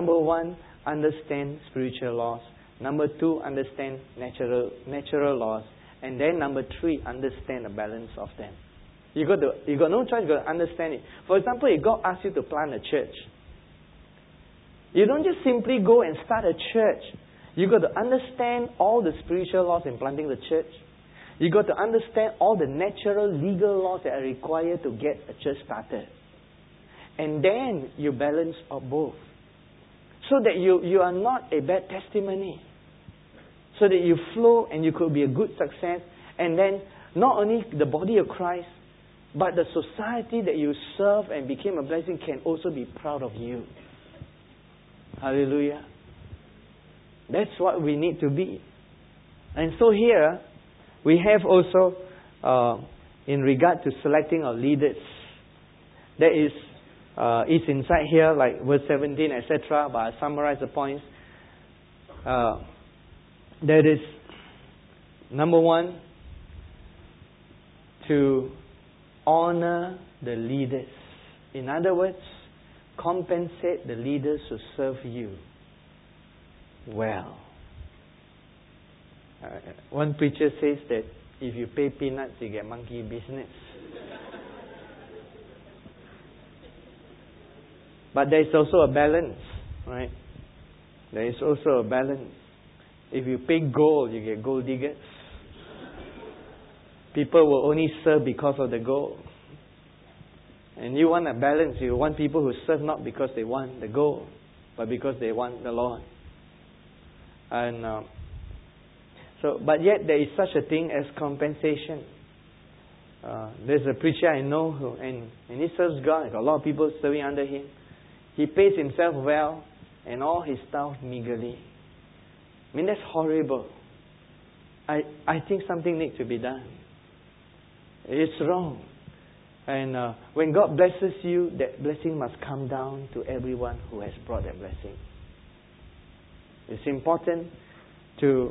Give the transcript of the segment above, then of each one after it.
Number one, understand spiritual laws. Number two, understand natural laws. And then number three, understand the balance of them. You got no choice, you got to understand it. For example, if God asks you to plant a church, you don't just simply go and start a church. You got to understand all the spiritual laws in planting the church. You got to understand all the natural legal laws that are required to get a church started. And then you balance of both. So that you are not a bad testimony. So that you flow and you could be a good success. And then not only the body of Christ, but the society that you serve and became a blessing can also be proud of you. Hallelujah. That's what we need to be. And so here, we have also, in regard to selecting our leaders, there is it's inside here, like verse 17, etc. But I summarize the points. There is, number one, to honor the leaders. In other words, compensate the leaders who serve you well. One preacher says that if you pay peanuts, you get monkey business. But there is also a balance, right? There is also a balance. If you pay gold, you get gold diggers. People will only serve because of the gold. And you want a balance. You want people who serve not because they want the gold, but because they want the Lord. And but yet there is such a thing as compensation. There's a preacher I know who, and he serves God. Got a lot of people serving under him. He pays himself well, and all his staff meagerly. I mean, that's horrible. I think something needs to be done. It's wrong. And when God blesses you, that blessing must come down to everyone who has brought that blessing. It's important to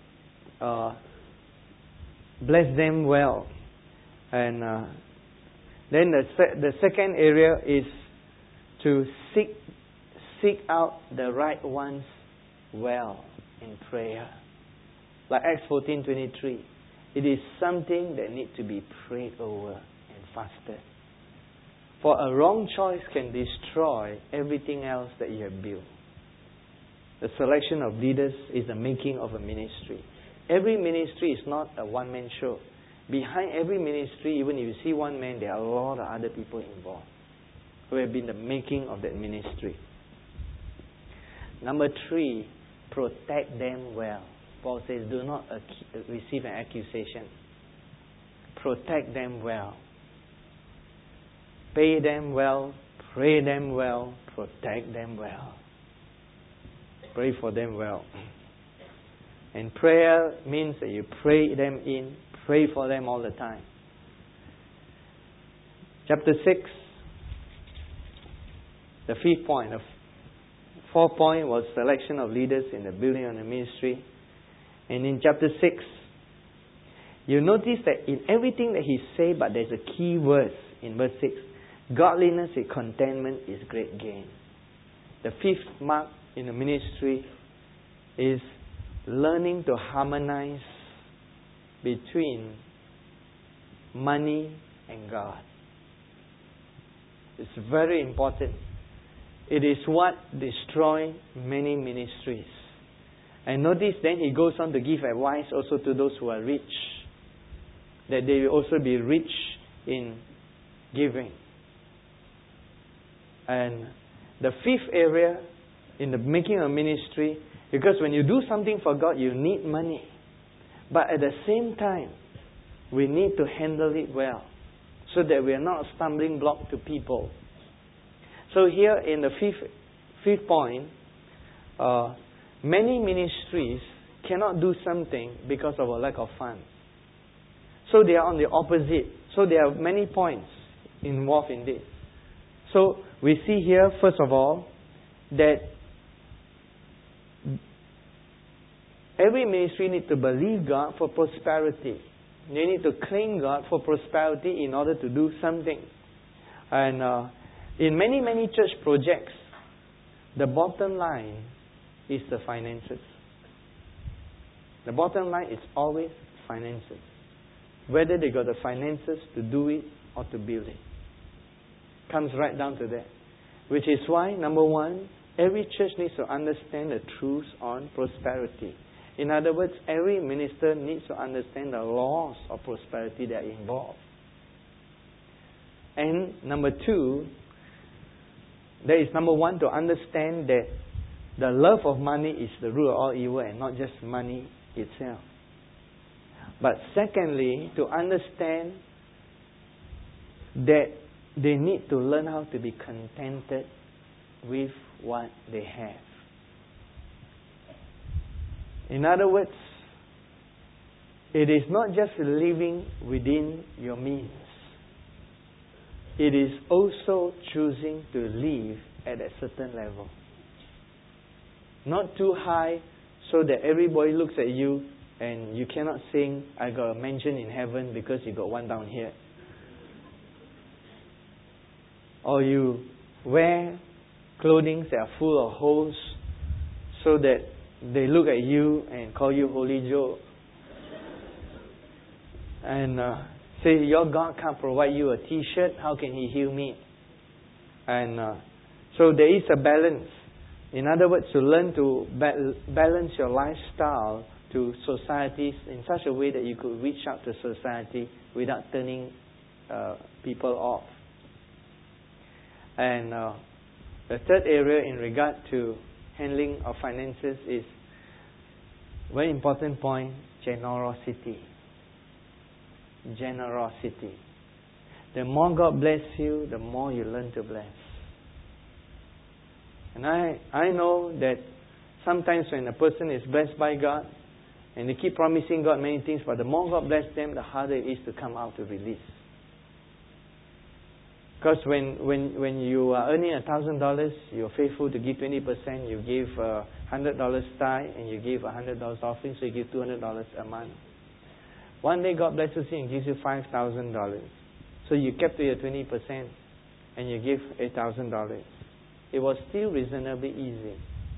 bless them well. And then the second area is to seek out the right ones well in prayer. Like Acts 14:23, it is something that needs to be prayed over and fasted. For a wrong choice can destroy everything else that you have built. The selection of leaders is the making of a ministry. Every ministry is not a one-man show. Behind every ministry, even if you see one man, there are a lot of other people involved who have been the making of that ministry. Number 3, protect them well. Paul says, do not receive an accusation. Protect them well. Pay them well. Pray them well. Protect them well. Pray for them well. And prayer means that you pray them in. Pray for them all the time. Chapter 6. The 5th point. The 4th point was selection of leaders in the building of the ministry. And in chapter 6, you notice that in everything that he said, but there's a key verse in verse 6. Godliness with contentment is great gain. The 5th mark in the ministry is learning to harmonize between money and God. It's very important. It is what destroys many ministries. And notice then he goes on to give advice also to those who are rich, that they will also be rich in giving. And the 5th area in the making of ministry, because when you do something for God, you need money. But at the same time, we need to handle it well, so that we are not a stumbling block to people. So here in the 5th point, many ministries cannot do something because of a lack of funds. So they are on the opposite. So there are many points involved in this. So we see here, first of all, that every ministry needs to believe God for prosperity. They need to claim God for prosperity in order to do something. And in many church projects, the bottom line is the finances. The bottom line is always finances. Whether they got the finances to do it or to build it. Comes right down to that. Which is why, number one, every church needs to understand the truths on prosperity. In other words, every minister needs to understand the laws of prosperity that are involved. And number two, there is number one, to understand that the love of money is the root of all evil and not just money itself. But secondly, to understand that they need to learn how to be contented with what they have. In other words, it is not just living within your means. It is also choosing to live at a certain level. Not too high so that everybody looks at you and you cannot sing, I got a mansion in heaven because you got one down here. Or you wear clothing that are full of holes so that they look at you and call you Holy Joe. And say, your God can't provide you a t-shirt, how can He heal me? And so there is a balance. In other words, to learn to balance your lifestyle to societies in such a way that you could reach out to society without turning people off. And the third area in regard to handling of finances is very important point, generosity. Generosity. The more God bless you, the more you learn to bless. And I know that sometimes when a person is blessed by God, and they keep promising God many things, but the more God bless them, the harder it is to come out to release. Because when you are earning $1,000, you're faithful to give 20%, you give $100 tithe, and you give $100 offering, so you give $200 a month. One day God blesses you and gives you $5,000. So you kept to your 20% and you give $8,000. It was still reasonably easy.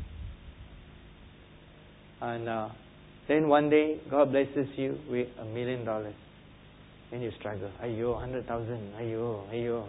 And then one day God blesses you with $1 million. And you struggle. Ayo, 100,000. Ayo.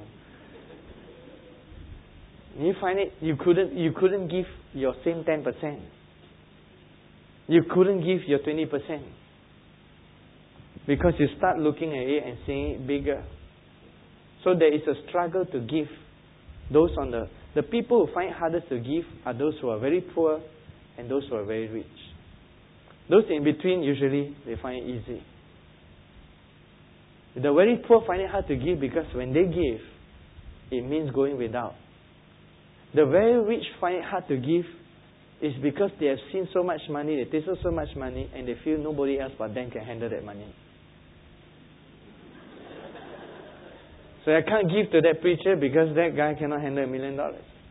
You find it, you couldn't give your same 10%. You couldn't give your 20%. Because you start looking at it and seeing it bigger. So there is a struggle to give. Those on the people who find it hardest to give are those who are very poor and those who are very rich. Those in between, usually, they find it easy. The very poor find it hard to give because when they give, it means going without. The very rich find it hard to give is because they have seen so much money, they tasted so much money, and they feel nobody else but them can handle that money. So I can't give to that preacher because that guy cannot handle $1 million.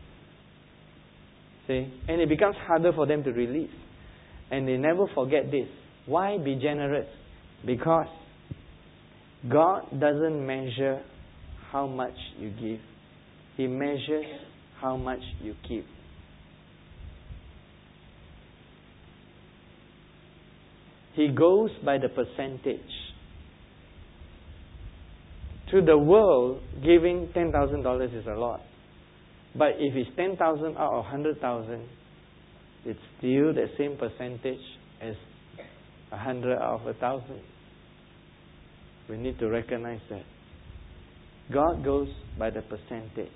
See? And it becomes harder for them to release. And they never forget this. Why be generous? Because God doesn't measure how much you give. He measures how much you keep. He goes by the percentage. To the world, giving $10,000 is a lot. But if it's 10,000 out of 100,000, it's still the same percentage as 100 out of 1,000. We need to recognize that. God goes by the percentage.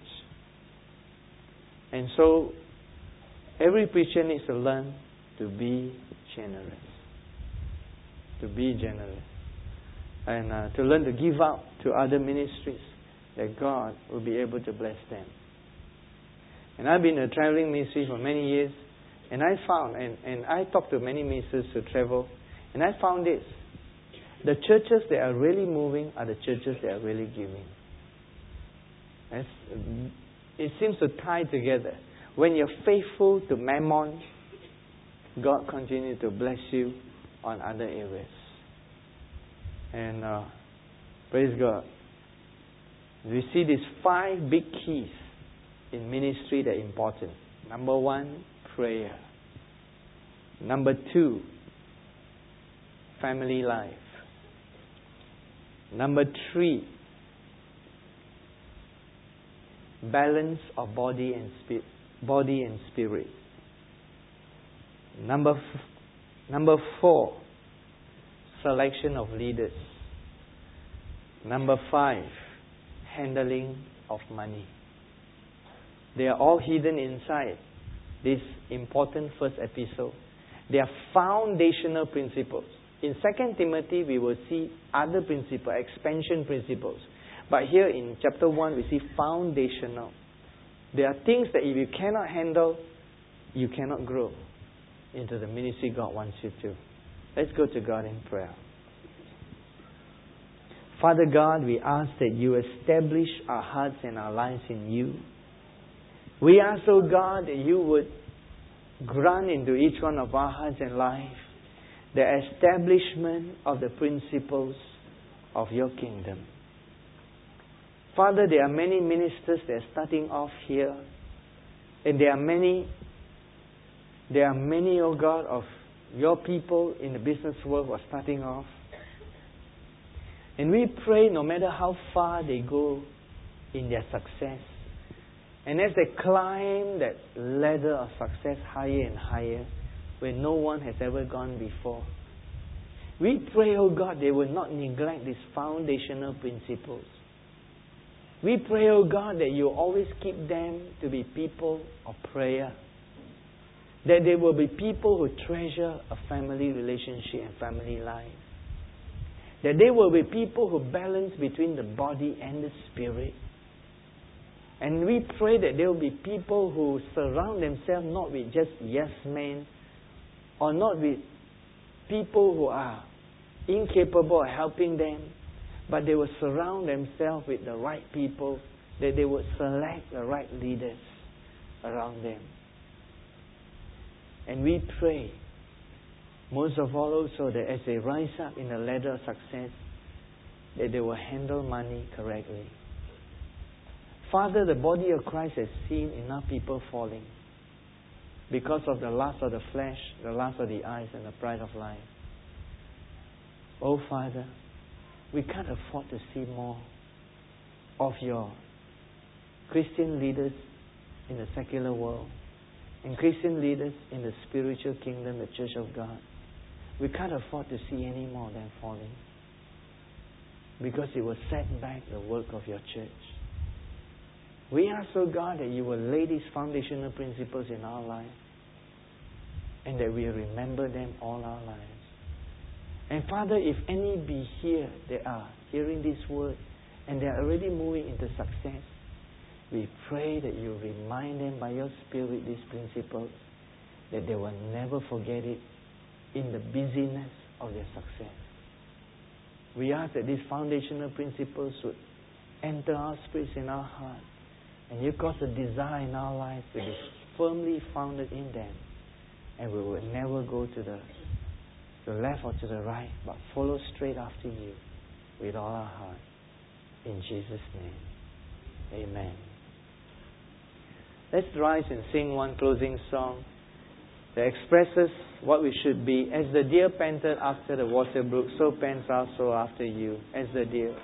And so, every preacher needs to learn to be generous. To be generous. And to learn to give out to other ministries that God will be able to bless them. And I've been in a traveling ministry for many years, and I found, and I talked to many ministers who travel, and I found this. The churches that are really moving are the churches that are really giving. It seems to tie together. When you're faithful to Mammon, God continues to bless you on other areas. And praise God. We see these 5 big keys in ministry that are important. Number 1, prayer. Number 2, family life. Number 3, balance of body and spirit. Number 4, selection of leaders. Number 5, handling of money. They are all hidden inside this important first episode. They are foundational principles. In 2 Timothy, we will see other principles, expansion principles. But here in chapter 1, we see foundational. There are things that if you cannot handle, you cannot grow into the ministry God wants you to. Let's go to God in prayer. Father God, we ask that you establish our hearts and our lives in you. We ask, oh God, that you would grant into each one of our hearts and lives the establishment of the principles of your kingdom. Father, there are many ministers that are starting off here. And there are many, oh God, of your people in the business world who are starting off. And we pray no matter how far they go in their success, and as they climb that ladder of success higher and higher, where no one has ever gone before, we pray, oh God, they will not neglect these foundational principles. We pray, oh God, that you always keep them to be people of prayer. That they will be people who treasure a family relationship and family life. That they will be people who balance between the body and the spirit. And we pray that there will be people who surround themselves not with just yes men, or not with people who are incapable of helping them, but they will surround themselves with the right people, that they would select the right leaders around them. And we pray, most of all also, that as they rise up in the ladder of success, that they will handle money correctly. Father, the body of Christ has seen enough people falling because of the lust of the flesh, the lust of the eyes, and the pride of life. Oh Father, we can't afford to see more of your Christian leaders in the secular world and Christian leaders in the spiritual kingdom, the Church of God. We can't afford to see any more of them falling, because it will set back the work of your church. We ask, oh God, that you will lay these foundational principles in our life, and that we remember them all our lives. And Father, if any be here that are hearing this word and they are already moving into success, we pray that you remind them by your Spirit these principles, that they will never forget it in the busyness of their success. We ask that these foundational principles would enter our spirits and our heart, and you cause a desire in our lives to be firmly founded in them, and we will never go to the left or to the right, but follow straight after you with all our heart. In Jesus' name, amen. Let's rise and sing one closing song that expresses what we should be. As the deer panted after the water brook, so pants our soul after you. As the deer.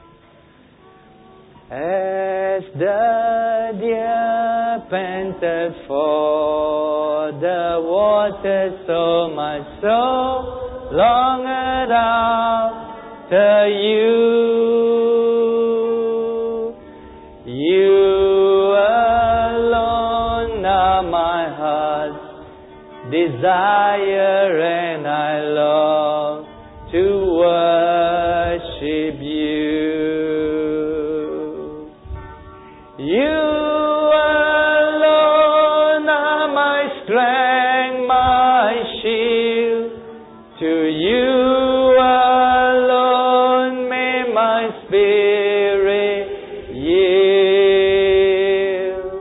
As the deer panted for the water, so my soul longeth after you. You alone are my heart's desire, and I long to worship you. You alone are my strength, my shield. To you alone may my spirit yield.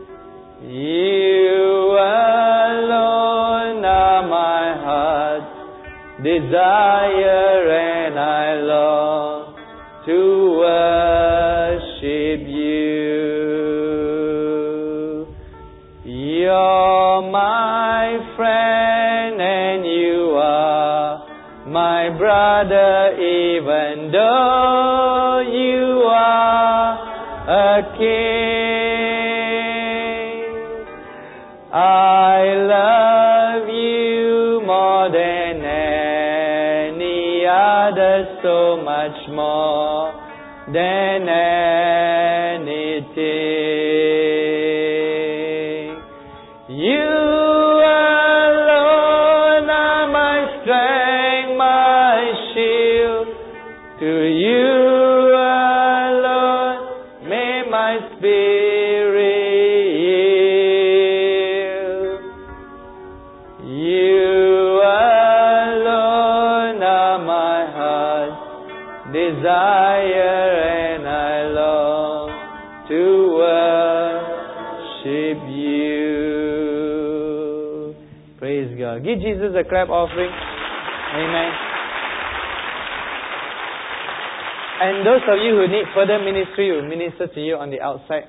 You alone are my heart's desire, and I long to worship you. Your friend and you are my brother, even though you are a king. I love you more than any other, so much more than anything. You alone are my strength, my shield. To you alone may my spirit yield. You alone are my heart's desire, and I long to worship you. Praise God. Give Jesus a clap offering. Amen. And those of you who need further ministry, will minister to you on the outside.